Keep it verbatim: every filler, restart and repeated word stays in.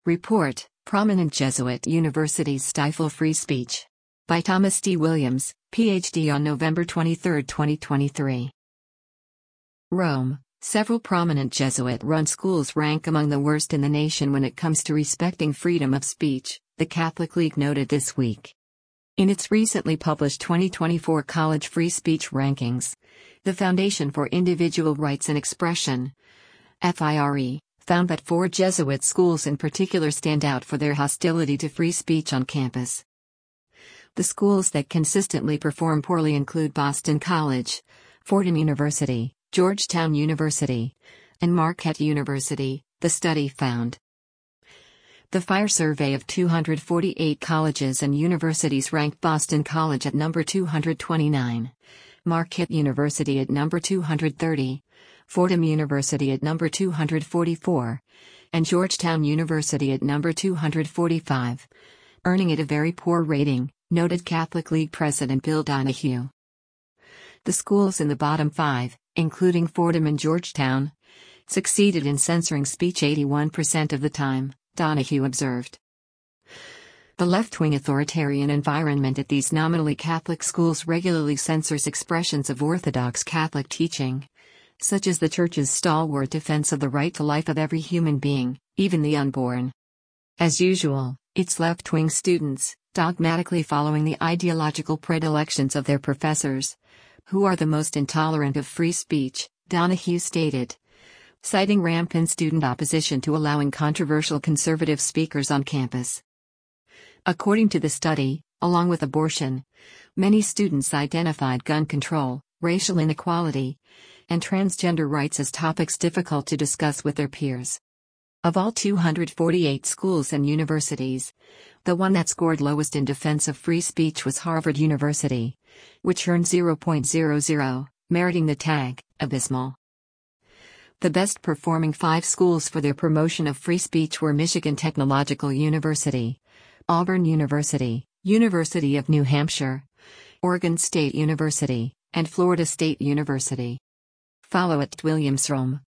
Report, Prominent Jesuit Universities Stifle Free Speech. By Thomas D. Williams, P H D on November twenty-third, twenty twenty-three. Rome. Several prominent Jesuit-run schools rank among the worst in the nation when it comes to respecting freedom of speech, the Catholic League noted this week. In its recently published twenty twenty-four College Free Speech Rankings, the Foundation for Individual Rights and Expression, FIRE, found that four Jesuit schools in particular stand out for their hostility to free speech on campus. The schools that consistently perform poorly include Boston College, Fordham University, Georgetown University, and Marquette University, the study found. The FIRE survey of two hundred forty-eight colleges and universities ranked Boston College at number two hundred twenty-nine, Marquette University at number two hundred thirty, Fordham University at number two hundred forty-four, and Georgetown University at number two hundred forty-five, earning it a very poor rating, noted Catholic League President Bill Donahue. The schools in the bottom five, including Fordham and Georgetown, succeeded in censoring speech eighty-one percent of the time, Donahue observed. The left-wing authoritarian environment at these nominally Catholic schools regularly censors expressions of Orthodox Catholic teaching, such as the Church's stalwart defense of the right to life of every human being, even the unborn. As usual, its left-wing students, dogmatically following the ideological predilections of their professors, who are the most intolerant of free speech, Donahue stated, citing rampant student opposition to allowing controversial conservative speakers on campus. According to the study, along with abortion, many students identified gun control, racial inequality, and transgender rights as topics difficult to discuss with their peers. Of all two hundred forty-eight schools and universities, the one that scored lowest in defense of free speech was Harvard University, which earned zero point zero zero, meriting the tag, abysmal. The best performing five schools for their promotion of free speech were Michigan Technological University, Auburn University, University of New Hampshire, Oregon State University, and Florida State University. Follow at Williams Rome.